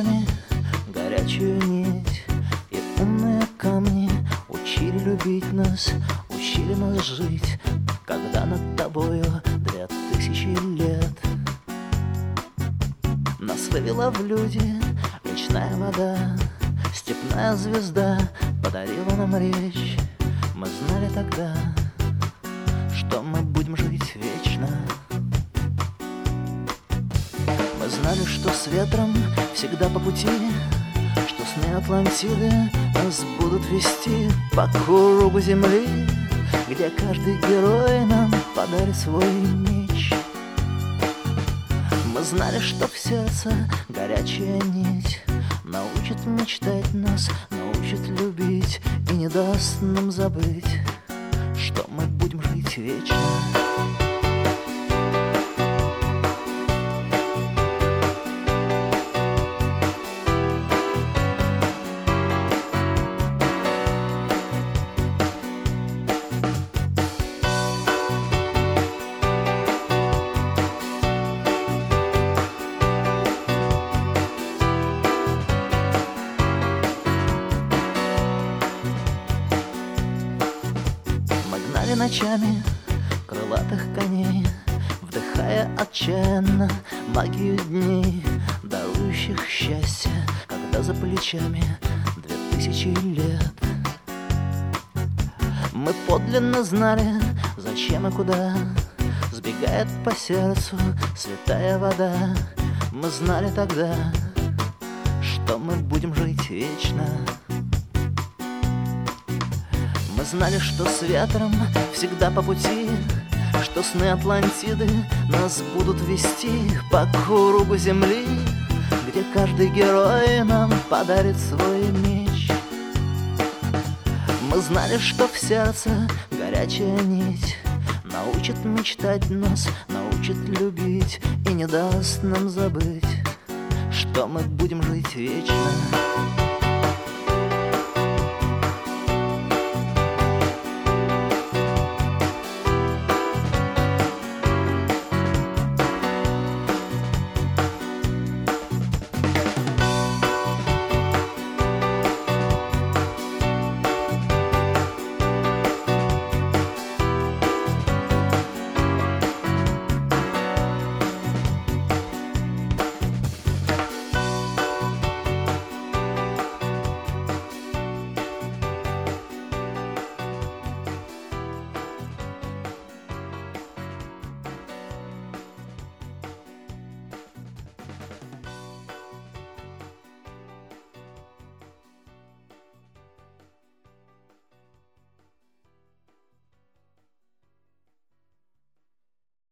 ночами горячую нить, и умные камни учили любить нас, учили нас жить, когда над тобою 2000 лет. Нас вывела в люди речная вода, степная звезда подарила нам речь. Мы знали тогда, что мы будем жить вечно. Мы знали, что с ветром всегда по пути, что сны Атлантиды нас будут вести по кругу земли, где каждый герой нам подарит свой меч. Мы знали, что в сердце горячая нить научит мечтать нас, научит любить и не даст нам забыть, что мы будем жить вечно. Ночами крылатых коней, вдыхая отчаянно магию дней, дарующих счастье, когда за плечами 2000 лет. Мы подлинно знали, зачем и куда сбегает по сердцу святая вода. Мы знали тогда, что мы будем жить вечно. Мы знали, что с ветром всегда по пути, что сны Атлантиды нас будут вести по кругу земли, где каждый герой нам подарит свой меч. Мы знали, что в сердце горячая нить научит мечтать нас, научит любить и не даст нам забыть, что мы будем жить вечно.